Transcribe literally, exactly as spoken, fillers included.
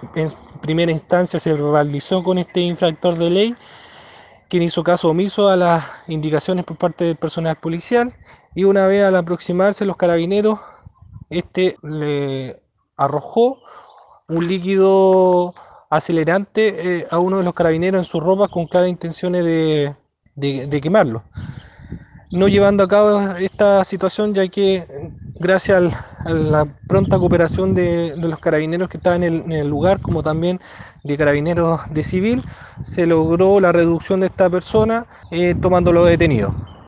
en primera instancia se verbalizó con este infractor de ley, quien hizo caso omiso a las indicaciones por parte del personal policial, y una vez al aproximarse los carabineros, este le arrojó un líquido acelerante eh, a uno de los carabineros en su ropa con claras intenciones de, de, de quemarlo, no llevando a cabo esta situación, ya que gracias al, a la pronta cooperación de, de los carabineros que estaban en el, en el lugar, como también de carabineros de civil, se logró la reducción de esta persona, eh, tomándolo detenido.